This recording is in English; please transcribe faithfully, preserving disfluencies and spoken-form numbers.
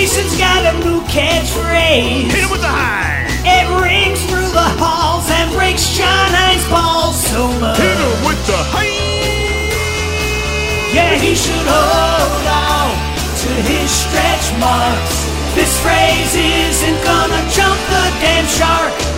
Jason's got a new catchphrase. Hit him with the high. It rings through the halls and breaks John Hines' balls so much. Hit him with the high. Yeah, he should hold on to his stretch marks. This phrase isn't gonna jump the damn shark.